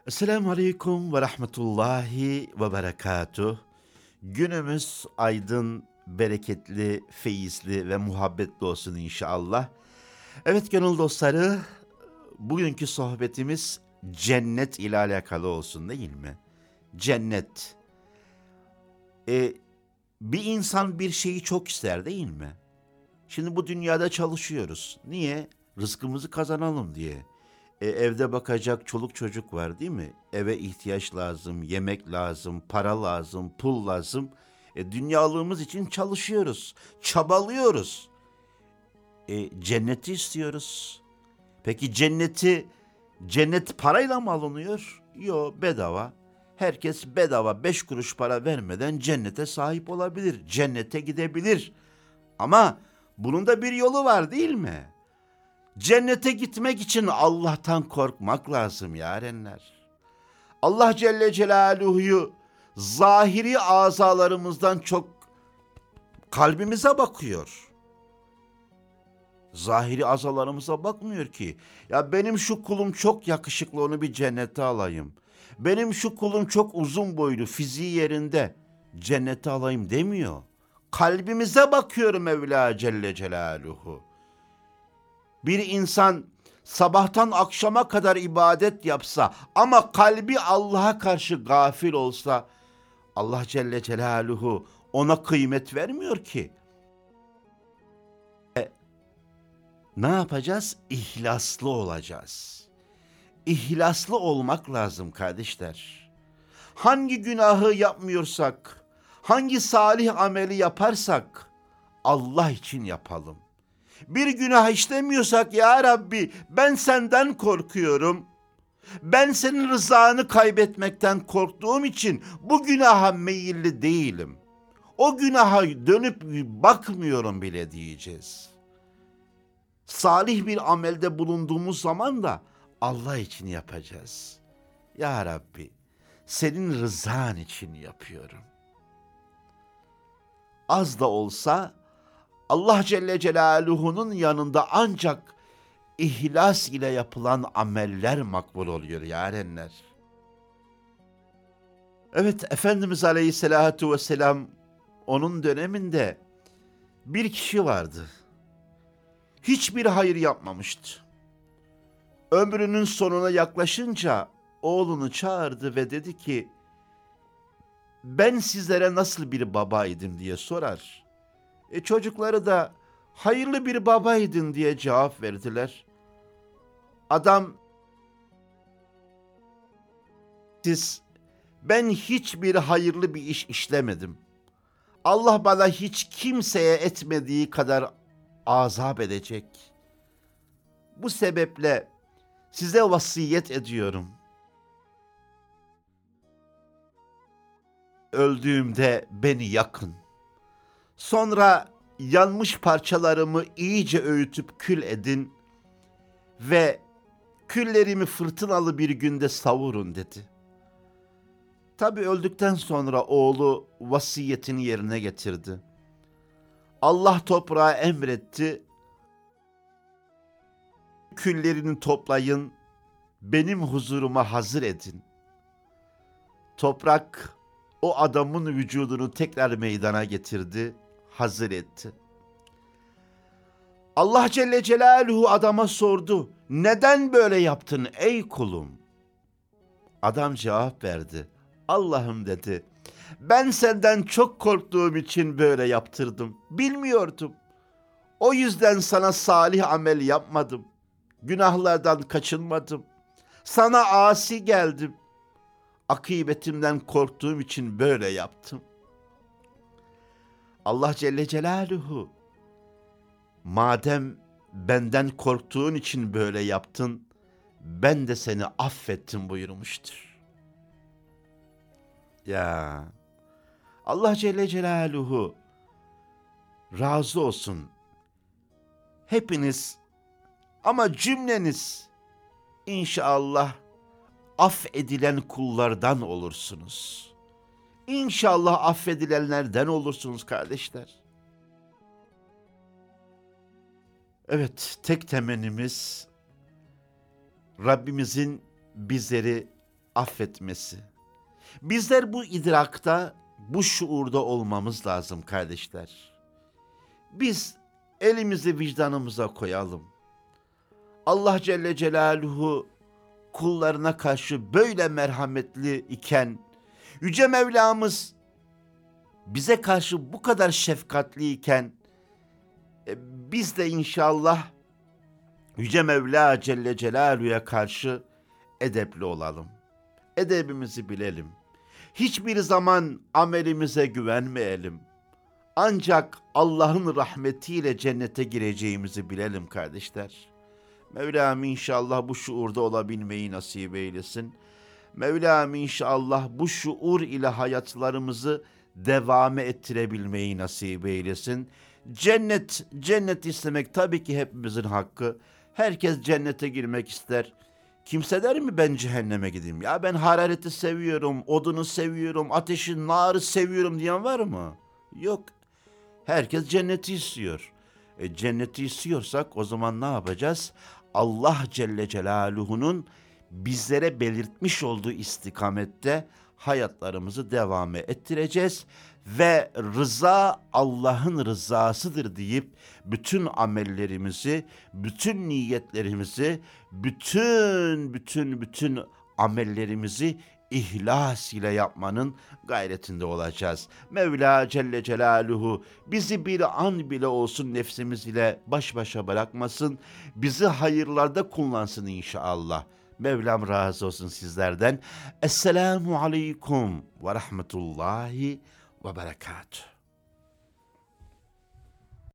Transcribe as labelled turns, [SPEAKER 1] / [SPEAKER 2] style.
[SPEAKER 1] Esselamu Aleyküm ve Rahmetullahi ve Berekatuh. Günümüz aydın, bereketli, feyizli ve muhabbetli olsun inşallah. Evet gönül dostları, bugünkü sohbetimiz cennet ile alakalı olsun değil mi? Cennet. E, Bir insan bir şeyi çok ister değil mi? Şimdi bu dünyada çalışıyoruz. Niye? Rızkımızı kazanalım diye. Evde bakacak çoluk çocuk var değil mi? Eve ihtiyaç lazım, yemek lazım, para lazım, pul lazım. Dünyalığımız için çalışıyoruz, çabalıyoruz. Cenneti istiyoruz. Peki cennet parayla mı alınıyor? Yok, bedava. Herkes bedava 5 kuruş para vermeden cennete sahip olabilir, cennete gidebilir. Ama bunun da bir yolu var değil mi? Cennete gitmek için Allah'tan korkmak lazım yarenler. Allah Celle Celaluhu'yu zahiri azalarımızdan çok kalbimize bakıyor. Zahiri azalarımıza bakmıyor ki. Ya benim şu kulum çok yakışıklı, onu bir cennete alayım. Benim şu kulum çok uzun boylu, fiziği yerinde, cennete alayım demiyor. Kalbimize bakıyor Mevla Celle Celaluhu. Bir insan sabahtan akşama kadar ibadet yapsa ama kalbi Allah'a karşı gafil olsa, Allah Celle Celaluhu ona kıymet vermiyor ki. Ne yapacağız? İhlaslı olacağız. İhlaslı olmak lazım kardeşler. Hangi günahı yapmıyorsak, hangi salih ameli yaparsak Allah için yapalım. Bir günah işlemiyorsak ya Rabbi ben senden korkuyorum. Ben senin rızanı kaybetmekten korktuğum için bu günaha meyilli değilim. O günaha dönüp bakmıyorum bile diyeceğiz. Salih bir amelde bulunduğumuz zaman da Allah için yapacağız. Ya Rabbi senin rızan için yapıyorum. Az da olsa Allah Celle Celaluhu'nun yanında ancak ihlas ile yapılan ameller makbul oluyor yarenler. Evet, Efendimiz Aleyhisselatu Vesselam onun döneminde bir kişi vardı. Hiçbir hayır yapmamıştı. Ömrünün sonuna yaklaşınca oğlunu çağırdı ve dedi ki, ben sizlere nasıl bir babaydım diye sorar. Çocukları da hayırlı bir babaydın diye cevap verdiler. Adam, ben hiçbir hayırlı bir iş işlemedim. Allah bana hiç kimseye etmediği kadar azap edecek. Bu sebeple size vasiyet ediyorum. Öldüğümde beni yakın. Sonra yanmış parçalarımı iyice öğütüp kül edin ve küllerimi fırtınalı bir günde savurun dedi. Tabii öldükten sonra oğlu vasiyetini yerine getirdi. Allah toprağa emretti. Küllerini toplayın, benim huzuruma hazır edin. Toprak o adamın vücudunu tekrar meydana getirdi, hazır etti. Allah Celle Celaluhu adama sordu. Neden böyle yaptın ey kulum? Adam cevap verdi. Allah'ım dedi, ben senden çok korktuğum için böyle yaptırdım. Bilmiyordum. O yüzden sana salih amel yapmadım. Günahlardan kaçınmadım. Sana asi geldim. Akıbetimden korktuğum için böyle yaptım. Allah Celle Celaluhu, madem benden korktuğun için böyle yaptın, ben de seni affettim buyurmuştur. Ya Allah Celle Celaluhu razı olsun. Hepiniz ama cümleniz inşallah affedilen kullardan olursunuz. İnşallah affedilenlerden olursunuz kardeşler. Evet, tek temennimiz Rabbimizin bizleri affetmesi. Bizler bu idrakta, bu şuurda olmamız lazım kardeşler. Biz elimizi vicdanımıza koyalım. Allah Celle Celaluhu kullarına karşı böyle merhametli iken, Yüce Mevlamız bize karşı bu kadar şefkatli iken, biz de inşallah Yüce Mevla Celle Celaluhu'ya karşı edepli olalım. Edebimizi bilelim. Hiçbir zaman amelimize güvenmeyelim. Ancak Allah'ın rahmetiyle cennete gireceğimizi bilelim kardeşler. Mevlam inşallah bu şuurda olabilmeyi nasip eylesin. Mevlam inşallah bu şuur ile hayatlarımızı devam ettirebilmeyi nasip eylesin. Cennet istemek tabii ki hepimizin hakkı. Herkes cennete girmek ister. Kimse der mi ben cehenneme gideyim? Ya ben harareti seviyorum, odunu seviyorum, ateşi, narı seviyorum diyen var mı? Yok. Herkes cenneti istiyor. Cenneti istiyorsak o zaman ne yapacağız? Allah Celle Celaluhu'nun bizlere belirtmiş olduğu istikamette hayatlarımızı devam ettireceğiz ve rıza Allah'ın rızasıdır deyip bütün amellerimizi, bütün niyetlerimizi, bütün amellerimizi ihlas ile yapmanın gayretinde olacağız. Mevla Celle Celaluhu bizi bir an bile olsun nefsimiz ile baş başa bırakmasın. Bizi hayırlarda kullansın inşallah. Mevlam razı olsun sizlerden. Esselamu aleyküm ve rahmetullahi ve berekatuhu.